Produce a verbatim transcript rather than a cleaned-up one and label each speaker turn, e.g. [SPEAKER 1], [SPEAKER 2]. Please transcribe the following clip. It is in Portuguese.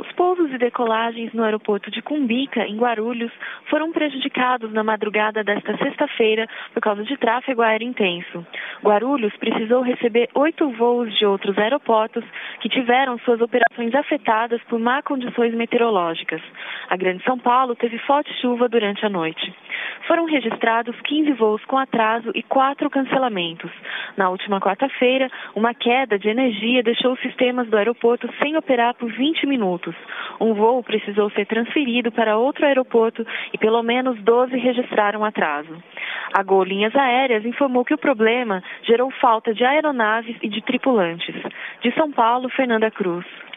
[SPEAKER 1] Os pousos e decolagens no aeroporto de Cumbica, em Guarulhos, foram prejudicados na madrugada desta sexta-feira por causa de tráfego aéreo intenso. Guarulhos precisou receber oito voos de outros aeroportos que tiveram suas operações afetadas por má condições meteorológicas. A Grande São Paulo teve forte chuva durante a noite. Foram registrados quinze voos com atraso e quatro cancelamentos. Na última quarta-feira, uma queda de energia deixou os sistemas do aeroporto sem operar por vinte minutos. Um voo precisou ser transferido para outro aeroporto e pelo menos doze registraram atraso. A Gol Linhas Aéreas informou que o problema gerou falta de aeronaves e de tripulantes. De São Paulo, Fernanda Cruz.